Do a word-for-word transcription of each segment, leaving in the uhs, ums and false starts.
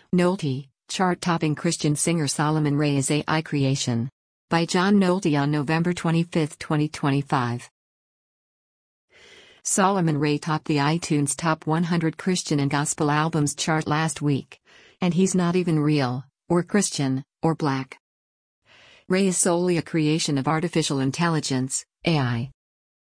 Nolte, chart-topping Christian singer Solomon Ray is A I creation. By John Nolte on November twenty-fifth, twenty twenty-five. Solomon Ray topped the iTunes Top one hundred Christian and Gospel Albums chart last week. And he's not even real, or Christian, or black. Ray is solely a creation of artificial intelligence, A I.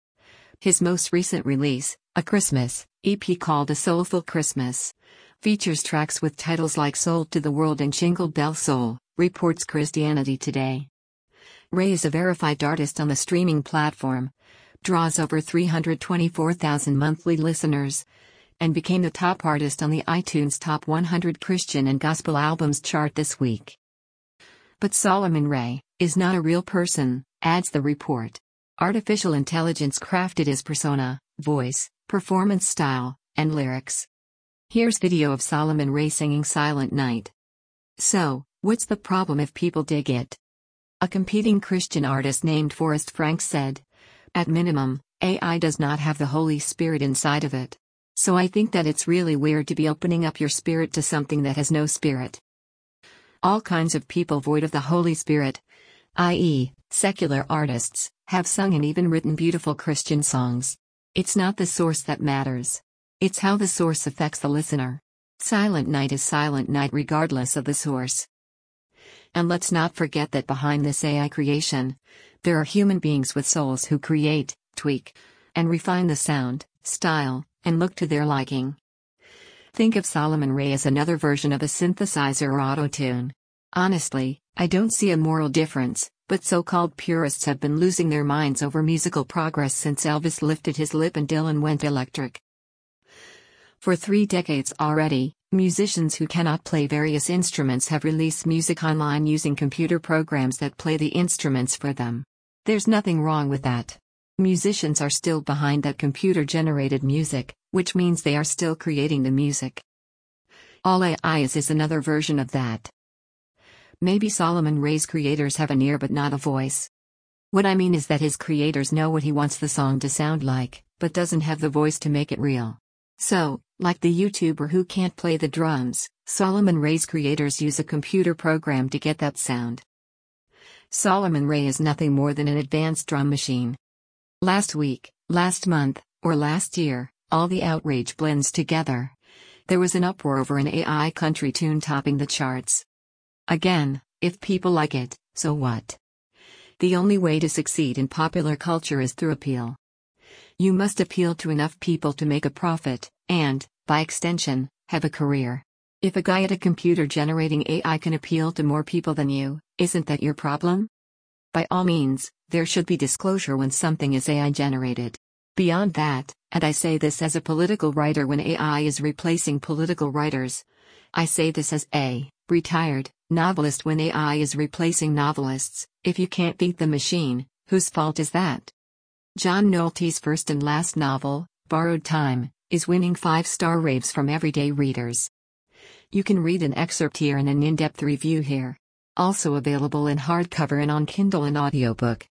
His most recent release, a Christmas E P called A Soulful Christmas, features tracks with titles like Sold to the World and Jingle Bell Soul, reports Christianity Today. Ray is a verified artist on the streaming platform, draws over three hundred twenty-four thousand monthly listeners, and became the top artist on the iTunes Top one hundred Christian and Gospel Albums chart this week. But Solomon Ray is not a real person, adds the report. Artificial intelligence crafted his persona, voice, performance style, and lyrics. Here's video of Solomon Ray singing Silent Night. So, what's the problem if people dig it? A competing Christian artist named Forrest Frank said, "At minimum, A I does not have the Holy Spirit inside of it. So I think that it's really weird to be opening up your spirit to something that has no spirit." All kinds of people void of the Holy Spirit, that is, secular artists, have sung and even written beautiful Christian songs. It's not the source that matters. It's how the source affects the listener. Silent Night is silent night regardless of the source. And let's not forget that behind this A I creation, there are human beings with souls who create, tweak, and refine the sound, style, and look to their liking. Think of Solomon Ray as another version of a synthesizer or auto-tune. Honestly, I don't see a moral difference, but so-called purists have been losing their minds over musical progress since Elvis lifted his lip and Dylan went electric. For three decades already, musicians who cannot play various instruments have released music online using computer programs that play the instruments for them. There's nothing wrong with that. Musicians are still behind that computer-generated music, which means they are still creating the music. All A I is is another version of that. Maybe Solomon Ray's creators have an ear but not a voice. What I mean is that his creators know what he wants the song to sound like, but doesn't have the voice to make it real. So, like the YouTuber who can't play the drums, Solomon Ray's creators use a computer program to get that sound. Solomon Ray is nothing more than an advanced drum machine. Last week, last month, or last year, all the outrage blends together. There was an uproar over an A I country tune topping the charts. Again, if people like it, so what? The only way to succeed in popular culture is through appeal. You must appeal to enough people to make a profit, and, by extension, have a career. If a guy at a computer generating A I can appeal to more people than you, isn't that your problem? By all means, there should be disclosure when something is A I generated. Beyond that, and I say this as a political writer when A I is replacing political writers, I say this as a retired novelist when A I is replacing novelists, if you can't beat the machine, whose fault is that? John Nolte's first and last novel, Borrowed Time, is winning five-star raves from everyday readers. You can read an excerpt here and an in-depth review here. Also available in hardcover and on Kindle and audiobook.